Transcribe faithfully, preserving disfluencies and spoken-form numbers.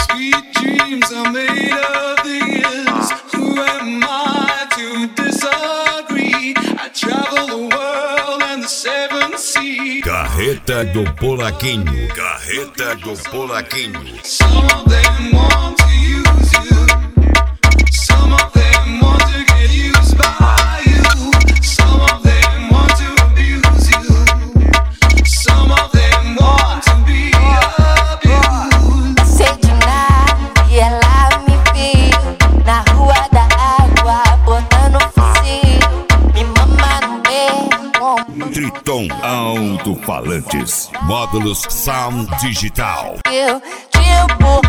Sweet dreams are made of this. Who am I to disagree? I travel the world and the seven seas. Carreta do Polaquinho. Carreta do Polaquinho. Some of them want to use you. Some of them want to get used by you. Some of them want to abuse you. Some of them want to be abused. Sei de nada e ela me viu na rua da água, botando fuzil. Me mama no meio. Triton Alto-Falantes. Módulos Sound Digital. Eu, tipo,